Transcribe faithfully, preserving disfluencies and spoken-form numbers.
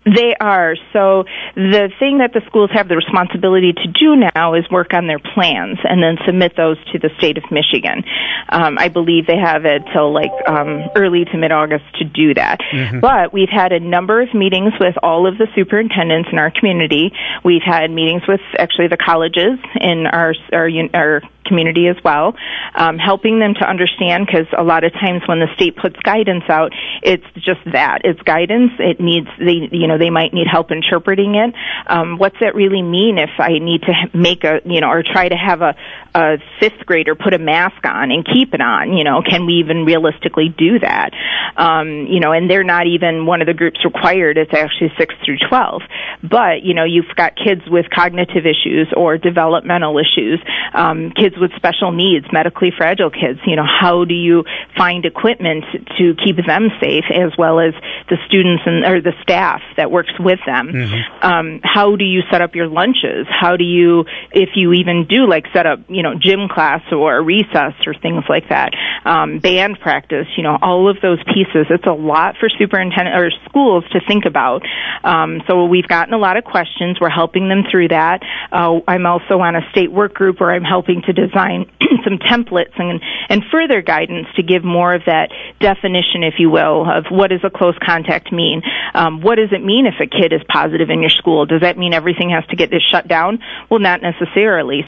They are. So the thing that the schools have the responsibility to do now is work on their plans and then submit those to the state of Michigan. Um, I believe they have it till like um, early to mid-August to do that. Mm-hmm. But we've had a number of meetings with all of the superintendents in our community. We've had meetings with actually the colleges in our our, our community as well, um, helping them to understand, because a lot of times when the state puts guidance out, it's just that. It's guidance. It needs, they, you know, they might need help interpreting it. Um, what's that really mean if I need to make a, you know, or try to have a, a fifth grader put a mask on and keep it on? You know, can we even realistically do that? Um, you know, and they're not even one of the groups required. It's actually six through twelve. But, you know, you've got kids with cognitive issues or developmental issues, um, kids with special needs, medically fragile kids. You know, how do you find equipment to keep them safe, as well as the students and or the staff that works with them? Mm-hmm. Um, how do you set up your lunches? How do you, if you even do like set up, you know, gym class or recess or things like that, um, band practice, you know, all of those pieces. It's a lot for superintendent or schools to think about. Um, so we've gotten a lot of questions. We're helping them through that. Uh, I'm also on a state work group where I'm helping to design some templates and, and further guidance to give more of that definition, if you will, of what does a close contact mean? Um, what does it mean if a kid is positive in your school? Does that mean everything has to get shut down? Well, not necessarily.